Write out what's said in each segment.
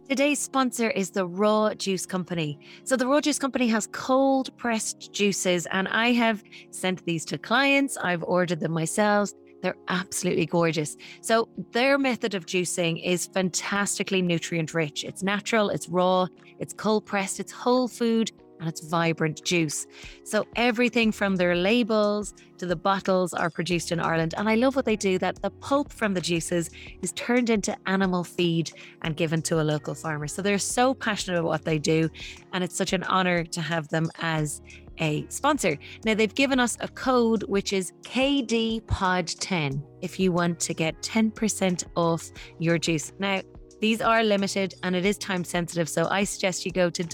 Today's sponsor is the Raw Juice Company. So, the Raw Juice Company has cold pressed juices, and I have sent these to clients. I've ordered them myself. They're absolutely gorgeous. So, their method of juicing is fantastically nutrient rich. It's natural, it's raw, it's cold pressed, it's whole food, and it's vibrant juice. So, everything from their labels to the bottles are produced in Ireland. And I love what they do, that the pulp from the juices is turned into animal feed and given to a local farmer. So they're so passionate about what they do, and it's such an honor to have them as a sponsor. Now, they've given us a code which is KDPOD10 if you want to get 10% off your juice. Now, these are limited and it is time sensitive, so I suggest you go to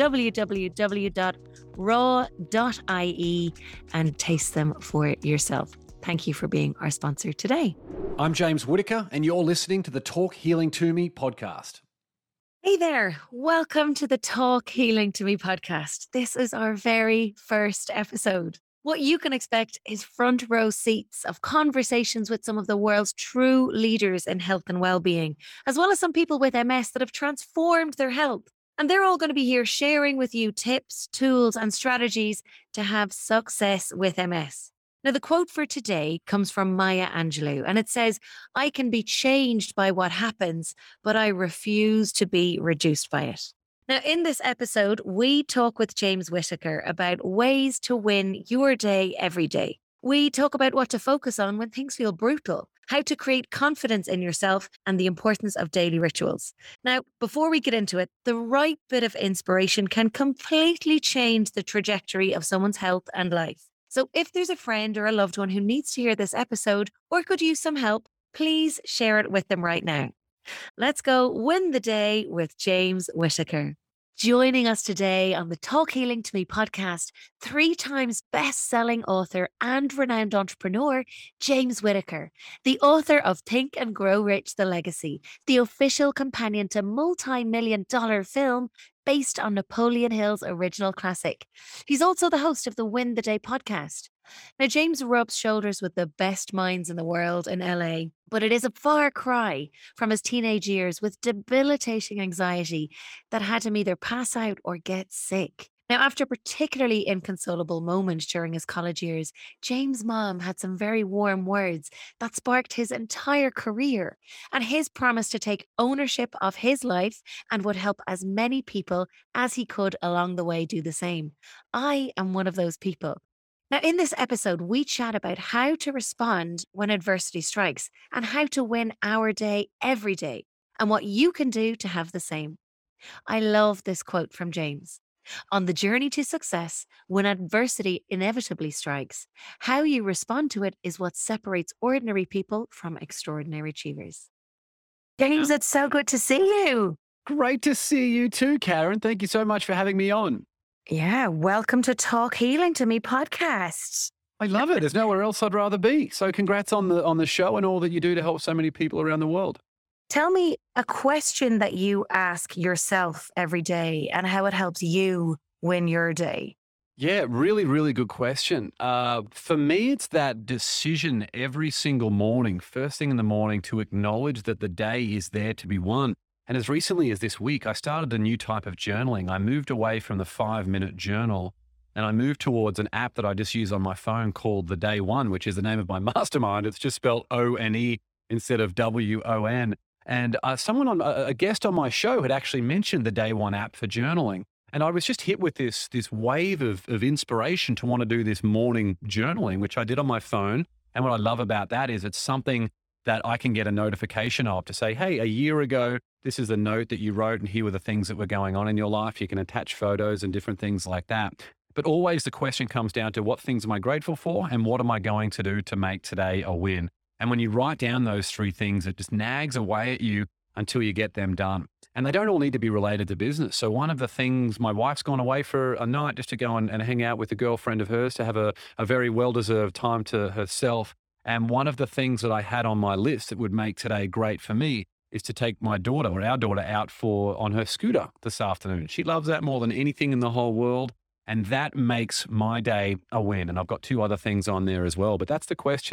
www.raw.ie and taste them for yourself. Thank you for being our sponsor today. I'm James Whitaker, and you're listening to the Talk Healing to Me podcast. Hey there, welcome to the Talk Healing to Me podcast. This is our very first episode. What you can expect is front row seats of conversations with some of the world's true leaders in health and well-being, as well as some people with MS that have transformed their health. And they're all going to be here sharing with you tips, tools, and strategies to have success with MS. Now, the quote for today comes from Maya Angelou, and it says, "I can be changed by what happens, but I refuse to be reduced by it." Now, in this episode, we talk with James Whitaker about ways to win your day every day. We talk about what to focus on when things feel brutal, how to create confidence in yourself, and the importance of daily rituals. Now, before we get into it, the right bit of inspiration can completely change the trajectory of someone's health and life. So if there's a friend or a loved one who needs to hear this episode or could use some help, please share it with them right now. Let's go win the day with James Whitaker. Joining us today on the Talk Healing to Me podcast, 3 times best-selling author and renowned entrepreneur, James Whitaker, the author of Think and Grow Rich: The Legacy, the official companion to multi-million-dollar film based on Napoleon Hill's original classic. He's also the host of the Win the Day podcast. Now, James rubs shoulders with the best minds in the world in LA, but it is a far cry from his teenage years with debilitating anxiety that had him either pass out or get sick. Now, after a particularly inconsolable moment during his college years, James' mom had some very warm words that sparked his entire career and his promise to take ownership of his life and would help as many people as he could along the way do the same. I am one of those people. Now, in this episode, we chat about how to respond when adversity strikes and how to win our day every day and what you can do to have the same. I love this quote from James. On the journey to success, when adversity inevitably strikes, how you respond to it is what separates ordinary people from extraordinary achievers. James, it's so good to see you. Great to see you too, Karen. Thank you so much for having me on. Yeah, welcome to Talk Healing to Me podcast. I love it. There's nowhere else I'd rather be. So congrats on the show and all that you do to help so many people around the world. Tell me a question that you ask yourself every day and how it helps you win your day. Yeah, really, really good question. For me, it's that decision every single morning, first thing in the morning, to acknowledge that the day is there to be won. And as recently as this week, I started a new type of journaling. I moved away from the 5-minute journal and I moved towards an app that I just use on my phone called The Day One, which is the name of my mastermind. It's just spelled O-N-E instead of W-O-N. And a guest on my show had actually mentioned the Day One app for journaling. And I was just hit with this wave of inspiration to want to do this morning journaling, which I did on my phone. And what I love about that is it's something that I can get a notification of to say, hey, a year ago, this is the note that you wrote and here were the things that were going on in your life. You can attach photos and different things like that. But always the question comes down to what things am I grateful for and what am I going to do to make today a win? And when you write down those 3 things, it just nags away at you until you get them done. And they don't all need to be related to business. So one of the things, my wife's gone away for a night just to go and hang out with a girlfriend of hers to have a very well-deserved time to herself. And one of the things that I had on my list that would make today great for me is to take my daughter or our daughter out on her scooter this afternoon. She loves that more than anything in the whole world. And that makes my day a win. And I've got 2 other things on there as well. But that's the question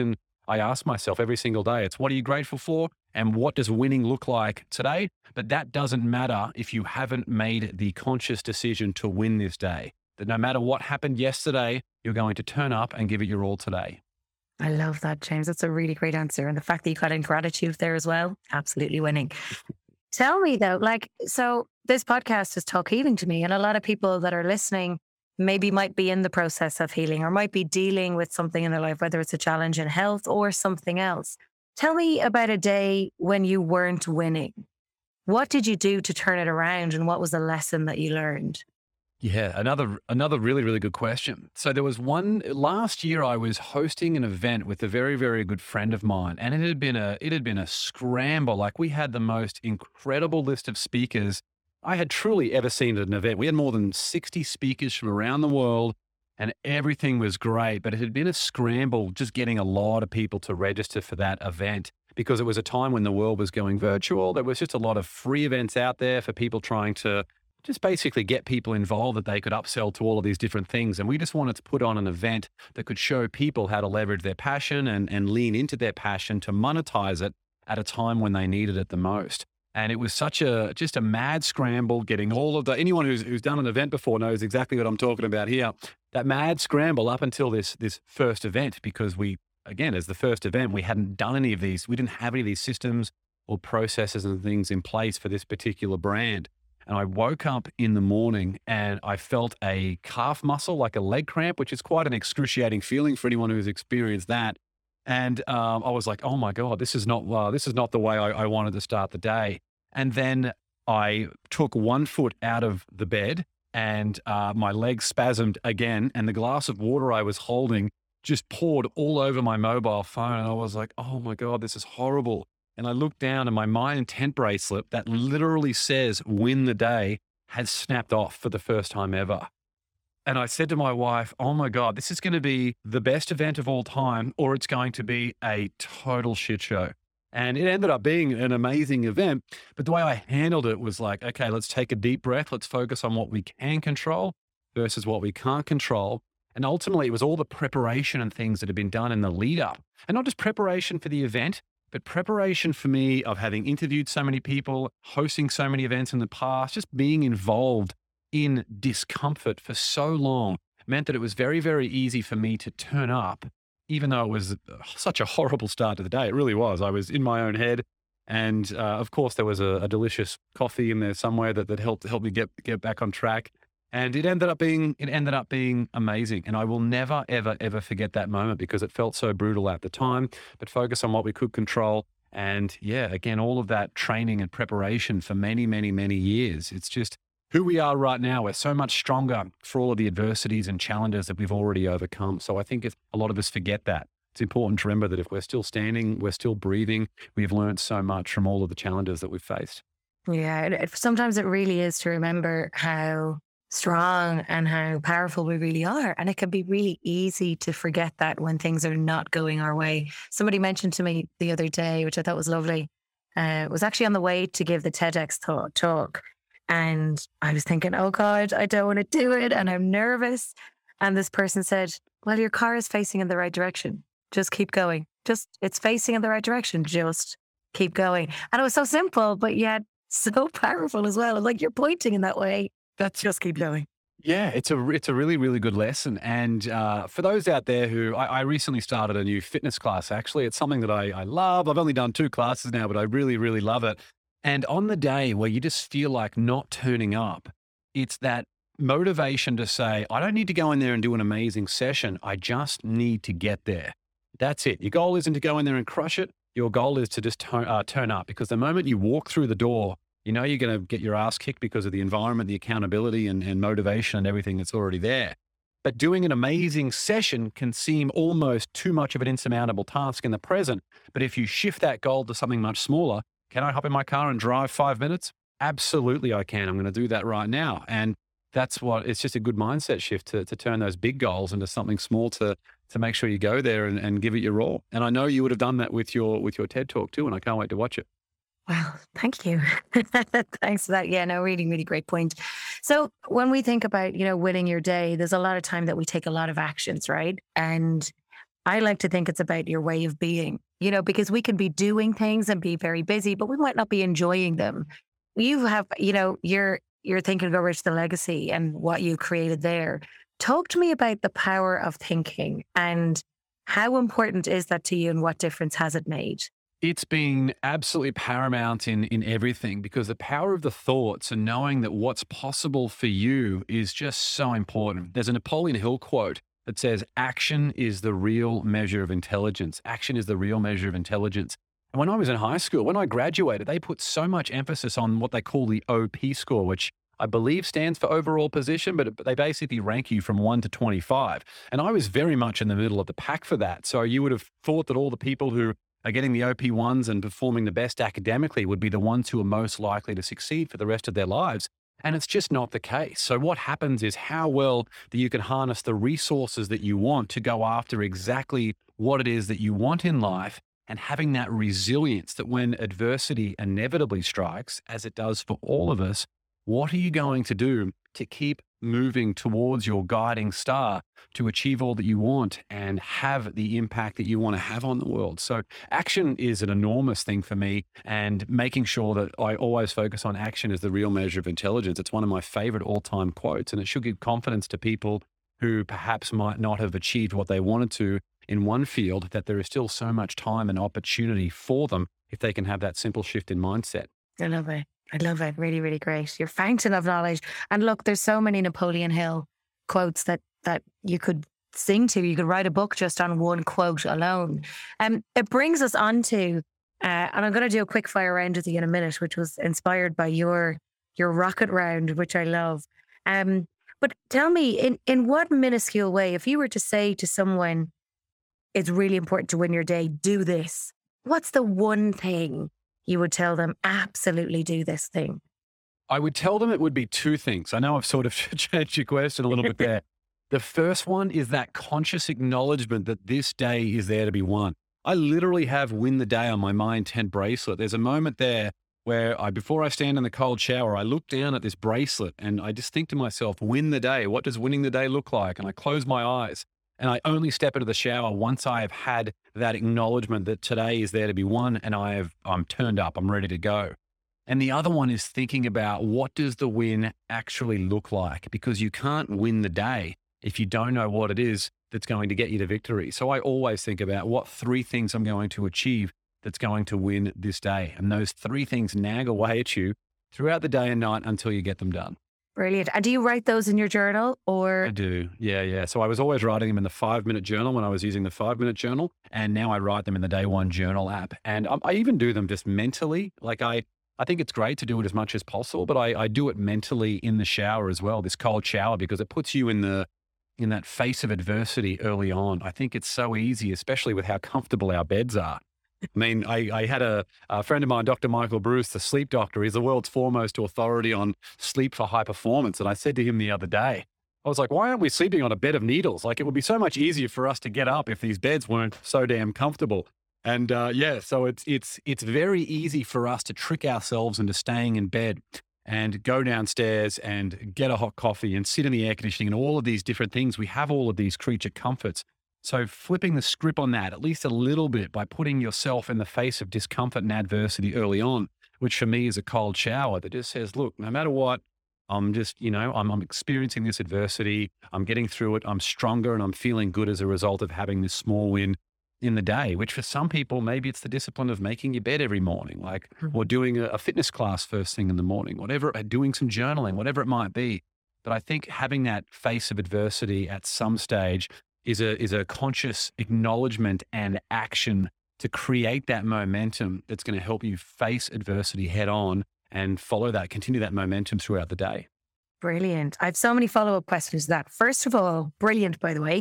I ask myself every single day, it's what are you grateful for? And what does winning look like today? But that doesn't matter if you haven't made the conscious decision to win this day. That no matter what happened yesterday, you're going to turn up and give it your all today. I love that, James. That's a really great answer. And the fact that you got in gratitude there as well, absolutely winning. Tell me though, so this podcast is Talk Healing to me, and a lot of people that are listening maybe might be in the process of healing or might be dealing with something in their life, whether it's a challenge in health or something else. Tell me about a day when you weren't winning. What did you do to turn it around, and what was the lesson that you learned? Yeah, another really, really good question. So there was one last year I was hosting an event with a very, very good friend of mine, and it had been a scramble. Like, we had the most incredible list of speakers I had truly ever seen at an event. We had more than 60 speakers from around the world, and everything was great, but it had been a scramble just getting a lot of people to register for that event because it was a time when the world was going virtual. There was just a lot of free events out there for people trying to just basically get people involved that they could upsell to all of these different things. And we just wanted to put on an event that could show people how to leverage their passion and lean into their passion to monetize it at a time when they needed it the most. And it was just a mad scramble getting all of anyone who's done an event before knows exactly what I'm talking about here. That mad scramble up until this first event, because again, as the first event, we hadn't done any of these. We didn't have any of these systems or processes and things in place for this particular brand. And I woke up in the morning and I felt a calf muscle, like a leg cramp, which is quite an excruciating feeling for anyone who's experienced that. And I was like, oh my God, this is not the way I wanted to start the day. And then I took one foot out of the bed and my legs spasmed again. And the glass of water I was holding just poured all over my mobile phone. And I was like, oh my God, this is horrible. And I looked down and my My Intent bracelet that literally says win the day had snapped off for the first time ever. And I said to my wife, oh my God, this is going to be the best event of all time, or it's going to be a total shit show. And it ended up being an amazing event. But the way I handled it was like, okay, let's take a deep breath. Let's focus on what we can control versus what we can't control. And ultimately, it was all the preparation and things that had been done in the lead up. And not just preparation for the event, but preparation for me of having interviewed so many people, hosting so many events in the past, just being involved in discomfort for so long meant that it was very, very easy for me to turn up, even though it was such a horrible start to the day. It really was. I was in my own head. And of course, there was a delicious coffee in there somewhere that helped me get back on track. And it ended up being amazing. And I will never, ever, ever forget that moment because it felt so brutal at the time, but focus on what we could control. And yeah, again, all of that training and preparation for many, many, many years. It's just who we are right now. We're so much stronger for all of the adversities and challenges that we've already overcome. So I think a lot of us forget that. It's important to remember that if we're still standing, we're still breathing, we've learned so much from all of the challenges that we've faced. Yeah, sometimes it really is to remember how strong and how powerful we really are. And it can be really easy to forget that when things are not going our way. Somebody mentioned to me the other day, which I thought was lovely, was actually on the way to give the TEDx talk. And I was thinking, oh God, I don't want to do it. And I'm nervous. And this person said, well, your car is facing in the right direction. Just keep going. It's facing in the right direction. Just keep going. And it was so simple, but yet so powerful as well. Like, you're pointing in that way. Just keep going. Yeah, it's a really, really good lesson. And for those out there who, I recently started a new fitness class, actually. It's something that I love. I've only done 2 classes now, but I really, really love it. And on the day where you just feel like not turning up, it's that motivation to say, I don't need to go in there and do an amazing session. I just need to get there. That's it. Your goal isn't to go in there and crush it. Your goal is to just turn up, because the moment you walk through the door, you know you're going to get your ass kicked because of the environment, the accountability and motivation and everything that's already there. But doing an amazing session can seem almost too much of an insurmountable task in the present. But if you shift that goal to something much smaller, can I hop in my car and drive 5 minutes? Absolutely I can. I'm going to do that right now. And it's just a good mindset shift to turn those big goals into something small to make sure you go there and give it your all. And I know you would have done that with your TED Talk too, and I can't wait to watch it. Wow, thank you. Thanks for that. Yeah, no, really, really great point. So when we think about, winning your day, there's a lot of time that we take a lot of actions, right? And I like to think it's about your way of being, because we can be doing things and be very busy, but we might not be enjoying them. You have, you're thinking about Rich the Legacy and what you created there. Talk to me about the power of thinking and how important is that to you and what difference has it made? It's been absolutely paramount in everything because the power of the thoughts and knowing that what's possible for you is just so important. There's a Napoleon Hill quote that says, action is the real measure of intelligence. Action is the real measure of intelligence. And when I was in high school, when I graduated, they put so much emphasis on what they call the OP score, which I believe stands for overall position, but they basically rank you from 1 to 25. And I was very much in the middle of the pack for that. So you would have thought that all the people who are getting the OP1s and performing the best academically would be the ones who are most likely to succeed for the rest of their lives. And it's just not the case. So what happens is how well that you can harness the resources that you want to go after exactly what it is that you want in life, and having that resilience that when adversity inevitably strikes, as it does for all of us, what are you going to do to keep moving towards your guiding star to achieve all that you want and have the impact that you want to have on the world? So action is an enormous thing for me, and making sure that I always focus on action as the real measure of intelligence. It's one of my favorite all-time quotes, and it should give confidence to people who perhaps might not have achieved what they wanted to in one field, that there is still so much time and opportunity for them if they can have that simple shift in mindset. I love it. I love it. Really, really great. Your fountain of knowledge. And look, there's so many Napoleon Hill quotes that you could sing to. You could write a book just on one quote alone. It brings us on to, and I'm going to do a quick fire round with you in a minute, which was inspired by your rocket round, which I love. But tell me, in what minuscule way, if you were to say to someone, it's really important to win your day, do this, what's the one thing you would tell them? Absolutely do this thing. I would tell them it would be two things. I know I've sort of changed your question a little bit there. The first one is that conscious acknowledgement that this day is there to be won. I literally have win the day on my Mind 10 bracelet. There's a moment there where before I stand in the cold shower, I look down at this bracelet and I just think to myself, win the day. What does winning the day look like? And I close my eyes and I only step into the shower once I have had that acknowledgement that today is there to be won and I'm turned up, I'm ready to go. And the other one is thinking about what does the win actually look like? Because you can't win the day if you don't know what it is that's going to get you to victory. So I always think about what 3 things I'm going to achieve that's going to win this day. And those 3 things nag away at you throughout the day and night until you get them done. Brilliant. And do you write those in your journal or? I do. Yeah. So I was always writing them in the 5-minute journal when I was using the 5-minute journal. And now I write them in the Day One Journal app. And I even do them just mentally. Like I think it's great to do it as much as possible, but I do it mentally in the shower as well, this cold shower, because it puts you in that face of adversity early on. I think it's so easy, especially with how comfortable our beds are. I mean, I had a friend of mine, Dr. Michael Bruce, the sleep doctor. He's the world's foremost authority on sleep for high performance. And I said to him the other day, I was like, why aren't we sleeping on a bed of needles? Like, it would be so much easier for us to get up if these beds weren't so damn comfortable. And so it's very easy for us to trick ourselves into staying in bed and go downstairs and get a hot coffee and sit in the air conditioning and all of these different things. We have all of these creature comforts. So flipping the script on that, at least a little bit, by putting yourself in the face of discomfort and adversity early on, which for me is a cold shower that just says, look, no matter what, I'm just, I'm experiencing this adversity. I'm getting through it. I'm stronger and I'm feeling good as a result of having this small win in the day, which for some people, maybe it's the discipline of making your bed every morning, or doing a fitness class first thing in the morning, doing some journaling, whatever it might be. But I think having that face of adversity at some stage is a conscious acknowledgement and action to create that momentum that's going to help you face adversity head on and continue that momentum throughout the day. Brilliant. I have so many follow-up questions to that. First of all, brilliant, by the way.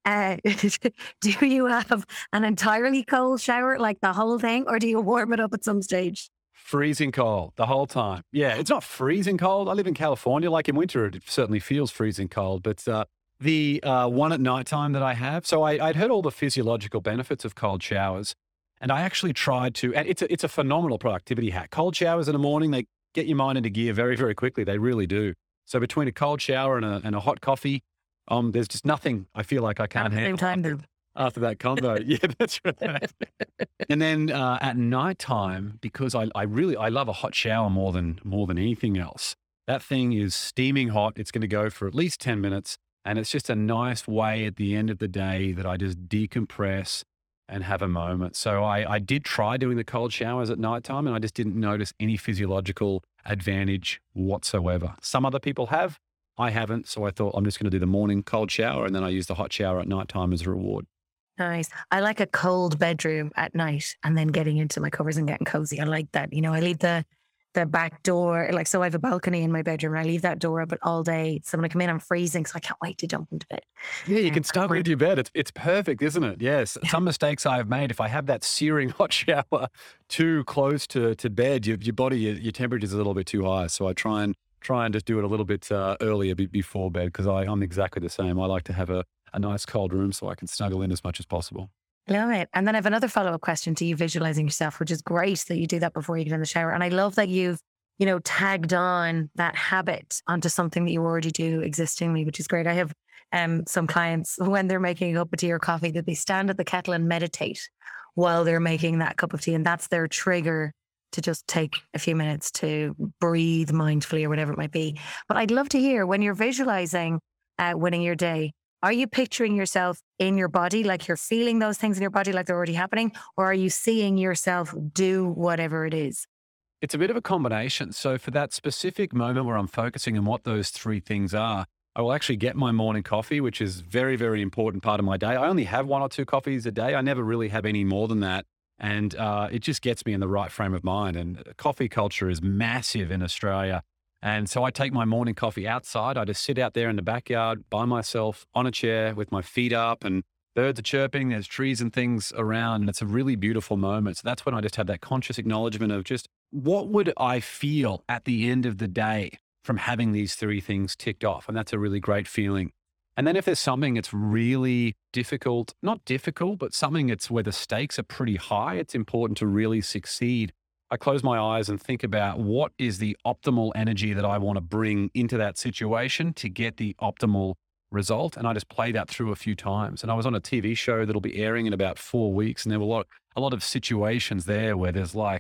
Do you have an entirely cold shower, like the whole thing, or do you warm it up at some stage? Freezing cold the whole time. Yeah, it's not freezing cold. I live in California. Like in winter, it certainly feels freezing cold, but the one at nighttime that I have. So I'd heard all the physiological benefits of cold showers, and I actually tried to. And it's a phenomenal productivity hack. Cold showers in the morning, they get your mind into gear very, very quickly. They really do. So between a cold shower and a hot coffee, there's just nothing I feel like I can't handle. At the same time, though. after that combo. Yeah, that's right. And then at nighttime, because I love a hot shower more than anything else. That thing is steaming hot. It's going to go for at least 10 minutes. And it's just a nice way at the end of the day that I just decompress and have a moment. So I did try doing the cold showers at nighttime and I just didn't notice any physiological advantage whatsoever. Some other people have. I haven't. So I thought I'm just going to do the morning cold shower and then I use the hot shower at nighttime as a reward. Nice. I like a cold bedroom at night and then getting into my covers and getting cozy. I like that. I leave the back door, like, so I have a balcony in my bedroom and I leave that door open all day. So when I come in, I'm freezing. So I can't wait to jump into bed. Yeah, you can Um, start with your bed. It's perfect, isn't it? Yes. yeah. Some mistakes I have made. If I have that searing hot shower too close to bed, your body, your temperature is a little bit too high. So I try and just do it a little bit earlier before bed because I'm exactly the same. I like to have a nice cold room so I can snuggle in as much as possible. Love it. And then I have another follow-up question to you visualizing yourself, which is great that you do that before you get in the shower. And I love that you've, tagged on that habit onto something that you already do existingly, which is great. I have some clients when they're making a cup of tea or coffee that they stand at the kettle and meditate while they're making that cup of tea. And that's their trigger to just take a few minutes to breathe mindfully or whatever it might be. But I'd love to hear when you're visualizing winning your day, are you picturing yourself in your body, like you're feeling those things in your body, like they're already happening? Or are you seeing yourself do whatever it is? It's a bit of a combination. So for that specific moment where I'm focusing on what those three things are, I will actually get my morning coffee, which is very, very important part of my day. I only have one or two coffees a day. I never really have any more than that. And it just gets me in the right frame of mind. And coffee culture is massive in Australia. And so I take my morning coffee outside. I just sit out there in the backyard by myself on a chair with my feet up and birds are chirping. There's trees and things around. And it's a really beautiful moment. So that's when I just have that conscious acknowledgement of just what would I feel at the end of the day from having these three things ticked off? And that's a really great feeling. And then if there's something that's really difficult, not difficult, but something that's where the stakes are pretty high, it's important to really succeed. I close my eyes and think about what is the optimal energy that I want to bring into that situation to get the optimal result. And I just play that through a few times. And I was on a TV show that'll be airing in about 4 weeks. And there were a lot of situations there where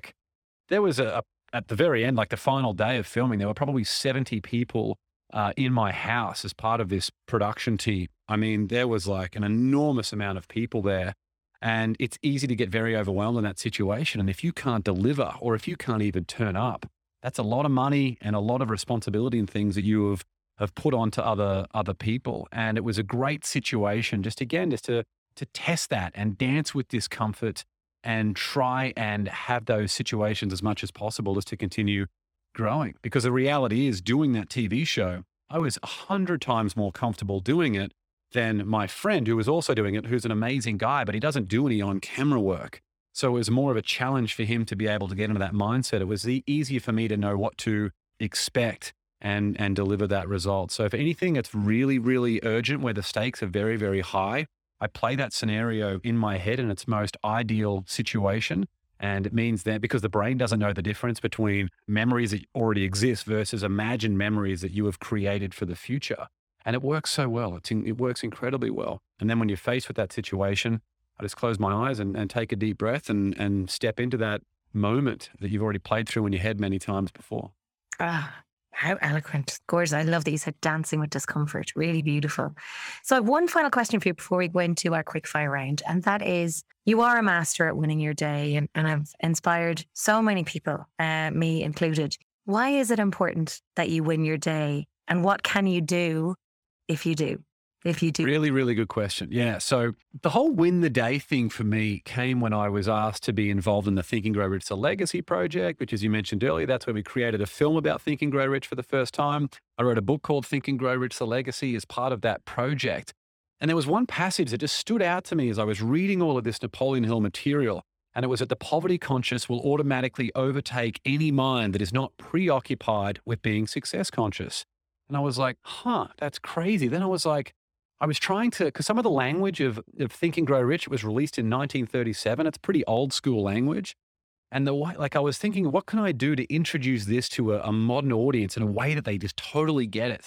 there was at the very end, like the final day of filming, there were probably 70 people in my house as part of this production team. I mean, there was like an enormous amount of people there. And it's easy to get very overwhelmed in that situation. And if you can't deliver or if you can't even turn up, that's a lot of money and a lot of responsibility and things that you have put onto other people. And it was a great situation just to test that and dance with discomfort and try and have those situations as much as possible just to continue growing. Because the reality is doing that TV show, I was 100 times more comfortable doing it than my friend who was also doing it, who's an amazing guy, but he doesn't do any on camera work. So it was more of a challenge for him to be able to get into that mindset. It was easier for me to know what to expect and deliver that result. So if anything that's really, really urgent where the stakes are very, very high, I play that scenario in my head in its most ideal situation. And it means that because the brain doesn't know the difference between memories that already exist versus imagined memories that you have created for the future. And it works so well. It works incredibly well. And then when you're faced with that situation, I just close my eyes and take a deep breath and step into that moment that you've already played through in your head many times before. Ah, how eloquent. Gorgeous. I love that you said dancing with discomfort. Really beautiful. So I have one final question for you before we go into our quick fire round. And that is, you are a master at winning your day and have inspired so many people, me included. Why is it important that you win your day? And what can you do if you do? If you do. Really, really good question. Yeah. So the whole win the day thing for me came when I was asked to be involved in the Think and Grow Rich, the Legacy project, which, as you mentioned earlier, that's where we created a film about Think and Grow Rich for the first time. I wrote a book called Think and Grow Rich, the Legacy as part of that project. And there was one passage that just stood out to me as I was reading all of this Napoleon Hill material. And it was that the poverty conscious will automatically overtake any mind that is not preoccupied with being success conscious. And I was like, that's crazy. Then I was like, I was trying to, because some of the language of Think and Grow Rich, it was released in 1937. It's pretty old school language. And the way, like I was thinking, what can I do to introduce this to a modern audience in a way that they just totally get it?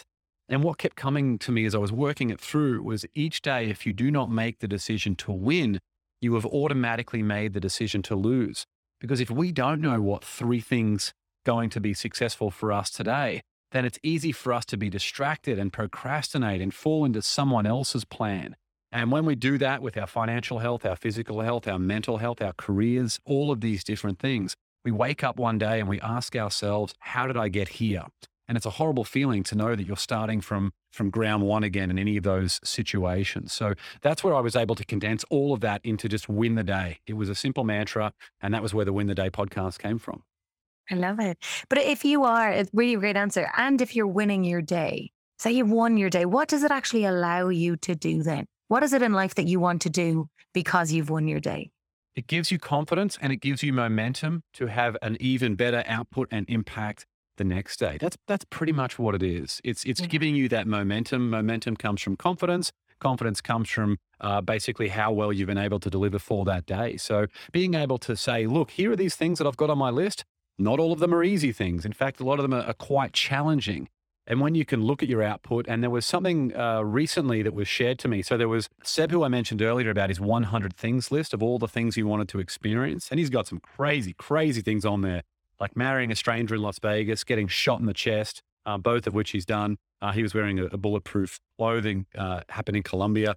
And what kept coming to me as I was working it through was each day, if you do not make the decision to win, you have automatically made the decision to lose. Because if we don't know what three things going to be successful for us today, then it's easy for us to be distracted and procrastinate and fall into someone else's plan. And when we do that with our financial health, our physical health, our mental health, our careers, all of these different things, we wake up one day and we ask ourselves, how did I get here? And it's a horrible feeling to know that you're starting from ground one again in any of those situations. So that's where I was able to condense all of that into just win the day. It was a simple mantra, and that was where the Win the Day podcast came from. I love it. But if you are, it's really a great answer. And if you're winning your day, say you've won your day, what does it actually allow you to do then? What is it in life that you want to do because you've won your day? It gives you confidence and it gives you momentum to have an even better output and impact the next day. That's pretty much what it is. It's giving you that momentum. Momentum comes from confidence. Confidence comes from basically how well you've been able to deliver for that day. So being able to say, look, here are these things that I've got on my list. Not all of them are easy things. In fact, a lot of them are quite challenging. And when you can look at your output, and there was something recently that was shared to me. So there was Seb, who I mentioned earlier, about his 100 things list of all the things he wanted to experience. And he's got some crazy, crazy things on there, like marrying a stranger in Las Vegas, getting shot in the chest, both of which he's done. He was wearing a bulletproof clothing, happened in Colombia,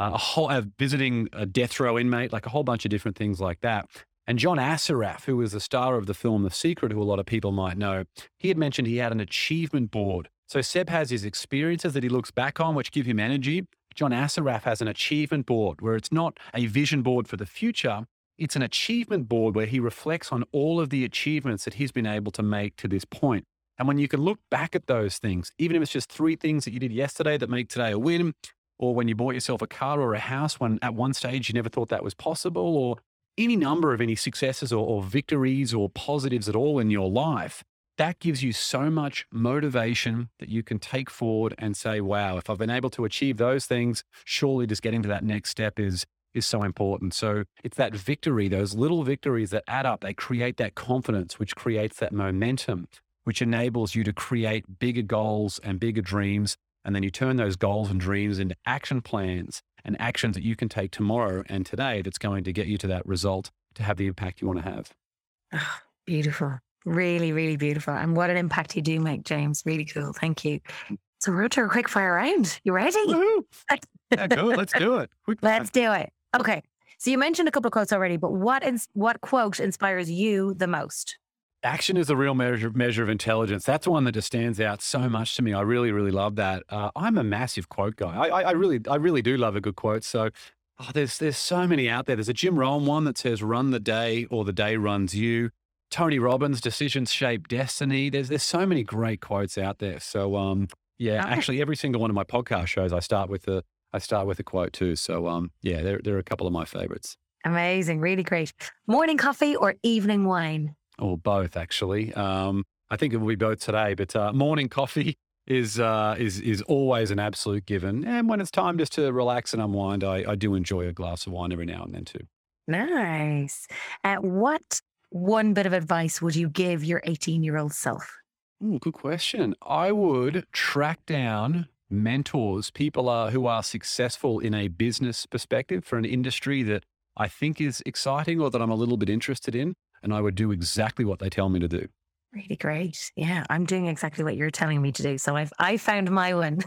visiting a death row inmate, like a whole bunch of different things like that. And John Assaraf, who was the star of the film The Secret, who a lot of people might know, he had mentioned he had an achievement board. So Seb has his experiences that he looks back on, which give him energy. John Assaraf has an achievement board where it's not a vision board for the future. It's an achievement board where he reflects on all of the achievements that he's been able to make to this point. And when you can look back at those things, even if it's just 3 things that you did yesterday that make today a win, or when you bought yourself a car or a house when at one stage you never thought that was possible, or any number of any successes or victories or positives at all in your life, that gives you so much motivation that you can take forward and say, wow, if I've been able to achieve those things, surely just getting to that next step is so important. So it's that victory, those little victories that add up, they create that confidence, which creates that momentum, which enables you to create bigger goals and bigger dreams. And then you turn those goals and dreams into action plans and actions that you can take tomorrow and today that's going to get you to that result to have the impact you want to have. Oh, beautiful. Really, really beautiful. And what an impact you do make, James. Really cool. Thank you. So we're to a quick fire round. You ready? Yeah, good. Let's do it. Let's do it. Okay. So you mentioned a couple of quotes already, but what quote inspires you the most? Action is the real measure of intelligence. That's one that just stands out so much to me. I really, really love that. I'm a massive quote guy. I really do love a good quote. So there's so many out there. There's a Jim Rohn one that says, "Run the day, or the day runs you." Tony Robbins, "Decisions shape destiny." There's so many great quotes out there. So actually, every single one of my podcast shows, I start with a quote too. So they're a couple of my favorites. Amazing, really great. Morning coffee or evening wine? Or both, actually. I think it will be both today, but morning coffee is always an absolute given. And when it's time just to relax and unwind, I do enjoy a glass of wine every now and then too. Nice. What one bit of advice would you give your 18-year-old self? Ooh, good question. I would track down mentors, people who are successful in a business perspective for an industry that I think is exciting or that I'm a little bit interested in. And I would do exactly what they tell me to do. Really great. Yeah, I'm doing exactly what you're telling me to do. So I found my one.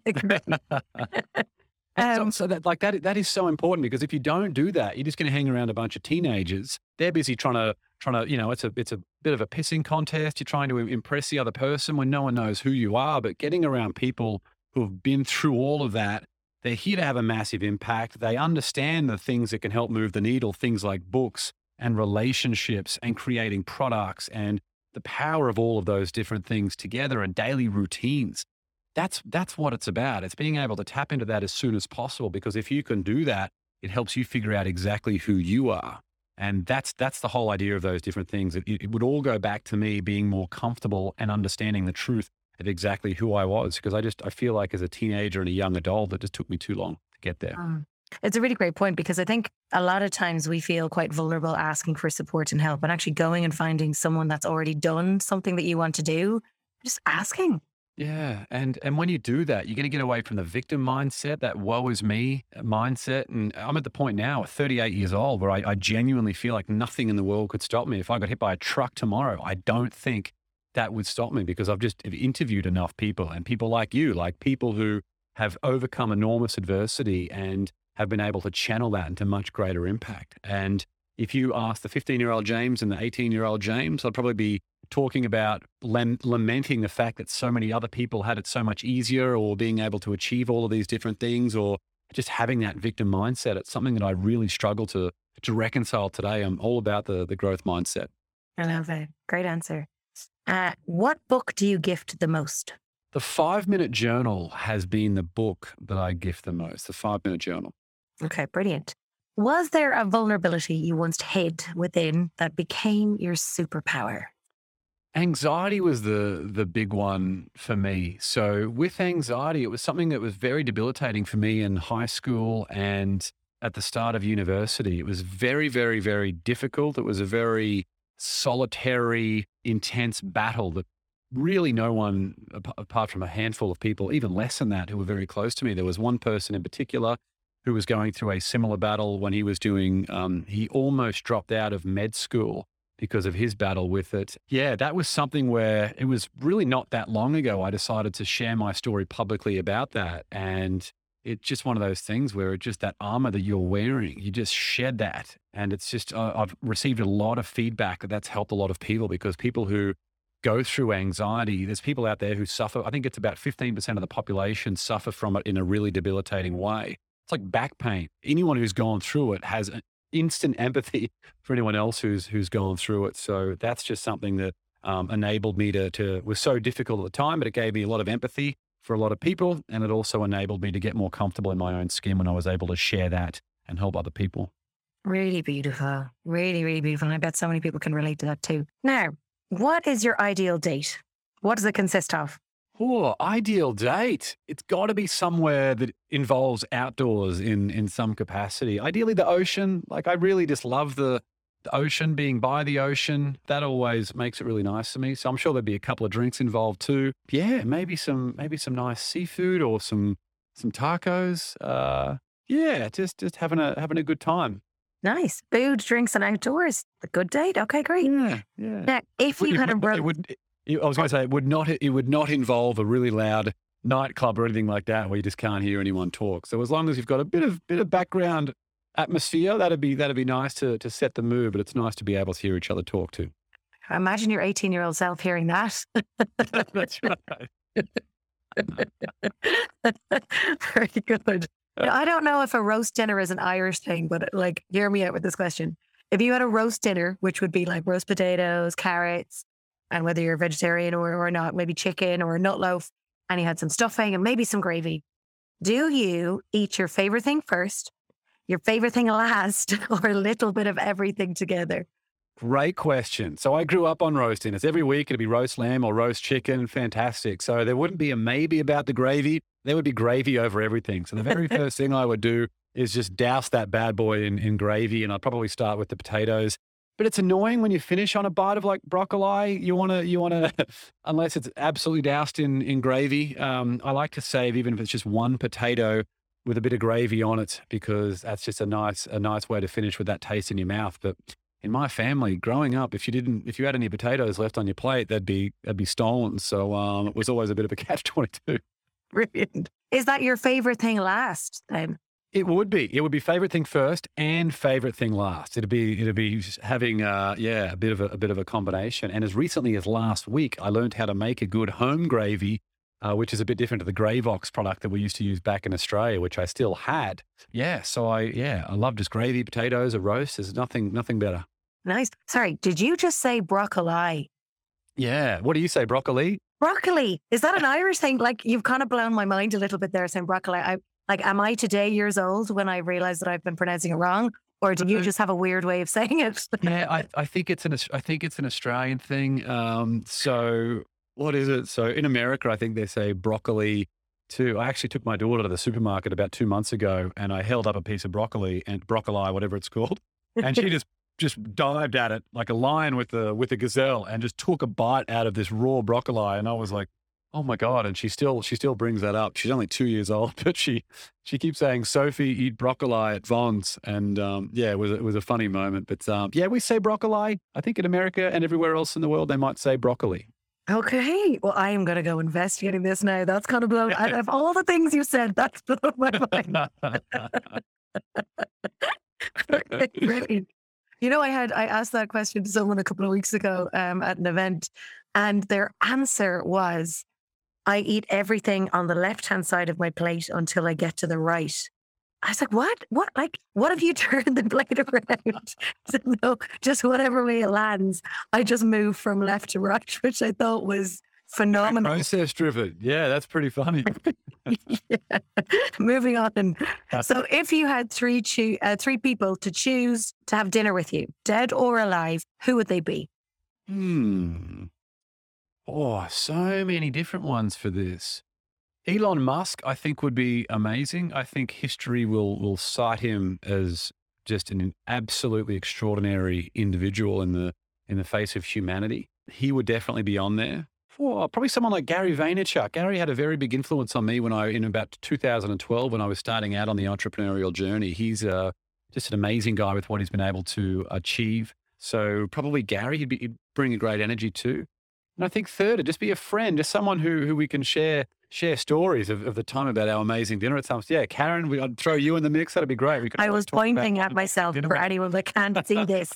So that is so important, because if you don't do that, you're just going to hang around a bunch of teenagers. They're busy trying to it's a bit of a pissing contest. You're trying to impress the other person when no one knows who you are. But getting around people who have been through all of that, they're here to have a massive impact. They understand the things that can help move the needle, things like books and relationships and creating products and the power of all of those different things together and daily routines. That's what it's about. It's being able to tap into that as soon as possible, because if you can do that, it helps you figure out exactly who you are. And that's the whole idea of those different things. It would all go back to me being more comfortable and understanding the truth of exactly who I was, because I feel like as a teenager and a young adult, it just took me too long to get there. It's a really great point, because I think a lot of times we feel quite vulnerable asking for support and help, and actually going and finding someone that's already done something that you want to do, just asking. Yeah, and when you do that, you're going to get away from the victim mindset, that woe is me mindset. And I'm at the point now, at 38 years old, where I genuinely feel like nothing in the world could stop me. If I got hit by a truck tomorrow, I don't think that would stop me because I've just interviewed enough people and people like you, like people who have overcome enormous adversity and have been able to channel that into much greater impact. And if you ask the 15-year-old James and the 18-year-old James, I'd probably be talking about lamenting the fact that so many other people had it so much easier or being able to achieve all of these different things or just having that victim mindset. It's something that I really struggle to reconcile today. I'm all about the growth mindset. I love it. Great answer. What book do you gift the most? The 5 Minute Journal has been the book that I gift the most, the 5 Minute Journal. Okay, brilliant. Was there a vulnerability you once hid within that became your superpower? Anxiety was the big one for me. So with anxiety, it was something that was very debilitating for me in high school and at the start of university. It was very, very, very difficult. It was a very solitary, intense battle that really no one, apart from a handful of people, even less than that, who were very close to me. There was one person in particular who was going through a similar battle when he was doing, he almost dropped out of med school because of his battle with it. Yeah, that was something where it was really not that long ago. I decided to share my story publicly about that. And it's just one of those things where it's just that armor that you're wearing, you just shed that. And it's just, I've received a lot of feedback that that's helped a lot of people because people who go through anxiety, there's people out there who suffer. I think it's about 15% of the population suffer from it in a really debilitating way. It's like back pain. Anyone who's gone through it has an instant empathy for anyone else who's gone through it. So that's just something that enabled me to was so difficult at the time, but it gave me a lot of empathy for a lot of people. And it also enabled me to get more comfortable in my own skin when I was able to share that and help other people. Really beautiful. Really, really beautiful. And I bet so many people can relate to that too. Now, what is your ideal date? What does it consist of? Oh, ideal date. It's got to be somewhere that involves outdoors in some capacity. Ideally, the ocean. Like I really just love the ocean, being by the ocean. That always makes it really nice to me. So I'm sure there'd be a couple of drinks involved too. Yeah, maybe some nice seafood or some tacos. Yeah, just having a good time. Nice. Food, drinks, and outdoors. A good date. Okay, great. Yeah, yeah. Now, if you had a It would. I was going to say it would not involve a really loud nightclub or anything like that where you just can't hear anyone talk. So as long as you've got a bit of background atmosphere, that'd be nice to set the mood. But it's nice to be able to hear each other talk too. Imagine your 18-year-old self hearing that. That's right. Very good. Now, I don't know if a roast dinner is an Irish thing, but like, hear me out with this question. If you had a roast dinner, which would be like roast potatoes, carrots, and whether you're vegetarian or not, maybe chicken or a nut loaf, and you had some stuffing and maybe some gravy, do you eat your favorite thing first, your favorite thing last, or a little bit of everything together? Great question. So I grew up on roast dinners. Every week it'd be roast lamb or roast chicken. Fantastic. So there wouldn't be a maybe about the gravy. There would be gravy over everything. So the very first thing I would do is just douse that bad boy in gravy. And I'd probably start with the potatoes. But it's annoying when you finish on a bite of like broccoli. You want to, unless it's absolutely doused in gravy. I like to save, even if it's just one potato with a bit of gravy on it, because that's just a nice way to finish with that taste in your mouth. But in my family, growing up, if you had any potatoes left on your plate, they'd be stolen. So it was always a bit of a catch-22. Brilliant. Is that your favorite thing last then? It would be favorite thing first and favorite thing last. It'd be just having a bit of a combination. And as recently as last week, I learned how to make a good home gravy, which is a bit different to the Gravox product that we used to use back in Australia, which I still had. Yeah, so I love just gravy, potatoes, a roast. There's nothing better. Nice. Sorry, did you just say broccoli? Yeah. What do you say, broccoli? Broccoli. Is that an Irish thing? Like, you've kind of blown my mind a little bit there saying broccoli. Am I today years old when I realize that I've been pronouncing it wrong? Or do you just have a weird way of saying it? Yeah, I think it's an Australian thing. So what is it? So in America, I think they say broccoli too. I actually took my daughter to the supermarket about 2 months ago, and I held up a piece of broccoli, whatever it's called, and she just dived at it like a lion with a gazelle and just took a bite out of this raw broccoli. And I was like, Oh my God. And she still brings that up. She's only 2 years old, but she keeps saying, Sophie, eat broccoli at Vons. And yeah, it was a funny moment. But yeah, we say broccoli. I think in America and everywhere else in the world, they might say broccoli. Okay. Well, I am going to go investigating this now. That's kind of blown. Out of all the things you said, that's blown my mind. Okay, brilliant. I asked that question to someone a couple of weeks ago at an event, and their answer was, I eat everything on the left hand side of my plate until I get to the right. I was like, what? What? Like, what if you turn the plate around? I said, no, just whatever way it lands. I just move from left to right, which I thought was phenomenal. Process driven. Yeah, that's pretty funny. Yeah. Moving on. So, if you had three people to choose to have dinner with you, dead or alive, who would they be? Hmm. Oh, so many different ones for this. Elon Musk, I think, would be amazing. I think history will cite him as just an absolutely extraordinary individual in the face of humanity. He would definitely be on there. For probably someone like Gary Vaynerchuk. Gary had a very big influence on me in about 2012 when I was starting out on the entrepreneurial journey. He's just an amazing guy with what he's been able to achieve. So probably Gary, he'd bring a great energy too. And I think third, it'd just be a friend, just someone who we can share stories of the time about our amazing dinner at times. Yeah, Karen, I'd throw you in the mix. That'd be great. We could I always was talk about pointing at myself dinner. for anyone that can't see this.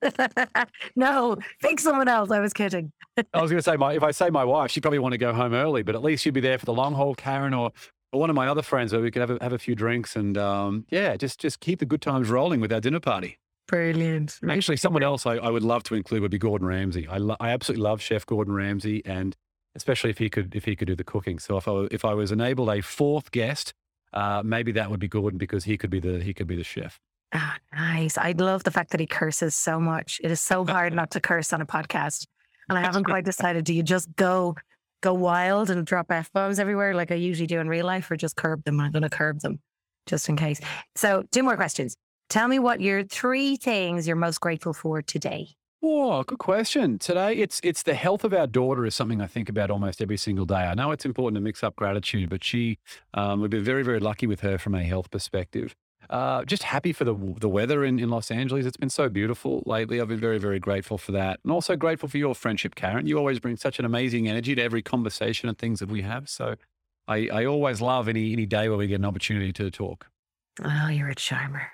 No, pick someone else. I was kidding. I was going to say, if I say my wife, she'd probably want to go home early, but at least she'd be there for the long haul, Karen, or one of my other friends where we could have a few drinks and yeah, just keep the good times rolling with our dinner party. Brilliant. Right. Actually, someone else I would love to include would be Gordon Ramsay. I absolutely love Chef Gordon Ramsay, and especially if he could do the cooking. So if I was enabled a fourth guest, maybe that would be Gordon because he could be the chef. Ah, nice. I love the fact that he curses so much. It is so hard not to curse on a podcast. And I haven't quite decided, do you just go wild and drop F-bombs everywhere like I usually do in real life, or just curb them? I'm going to curb them just in case. So 2 more questions. Tell me what your 3 things you're most grateful for today. Oh, good question. Today, it's the health of our daughter is something I think about almost every single day. I know it's important to mix up gratitude, but we've been very, very lucky with her from a health perspective. Just happy for the weather in Los Angeles. It's been so beautiful lately. I've been very, very grateful for that. And also grateful for your friendship, Karen. You always bring such an amazing energy to every conversation and things that we have. So I always love any day where we get an opportunity to talk. Oh, you're a charmer.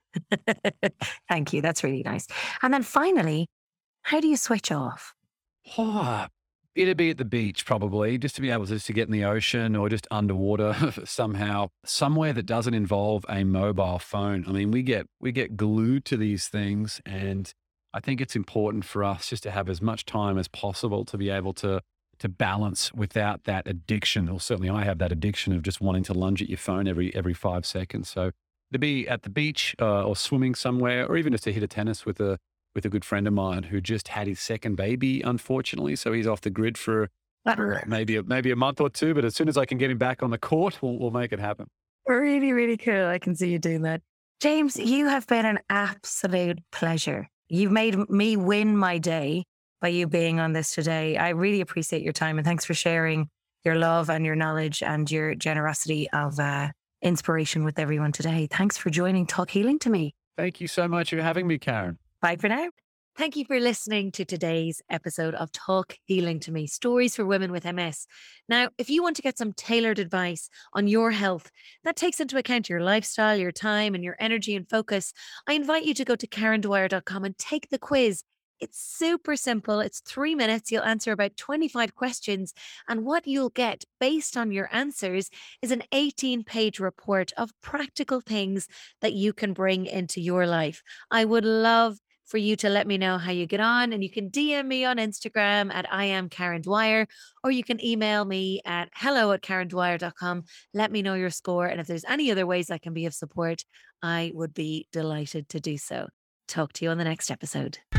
Thank you. That's really nice. And then finally, how do you switch off? Oh, it'd be at the beach probably, just to be able to get in the ocean or just underwater somehow, somewhere that doesn't involve a mobile phone. I mean, we get glued to these things, and I think it's important for us just to have as much time as possible to be able to balance without that addiction. Or certainly I have that addiction of just wanting to lunge at your phone every 5 seconds. So to be at the beach or swimming somewhere, or even just to hit a tennis with a good friend of mine who just had his second baby, unfortunately. So he's off the grid for maybe a month or two. But as soon as I can get him back on the court, we'll make it happen. Really, really cool. I can see you doing that. James, you have been an absolute pleasure. You've made me win my day by you being on this today. I really appreciate your time, and thanks for sharing your love and your knowledge and your generosity of inspiration with everyone today. Thanks for joining Talk Healing to me. Thank you so much for having me, Karen. Bye for now. Thank you for listening to today's episode of Talk Healing to Me, Stories for Women with MS. Now, if you want to get some tailored advice on your health that takes into account your lifestyle, your time, and your energy and focus, I invite you to go to karendwyer.com and take the quiz. It's super simple. It's 3 minutes. You'll answer about 25 questions. And what you'll get based on your answers is an 18-page report of practical things that you can bring into your life. I would love for you to let me know how you get on, and you can DM me on Instagram at I am Karen Dwyer, or you can email me at hello@karendwyer.com. Let me know your score. And if there's any other ways I can be of support, I would be delighted to do so. Talk to you on the next episode.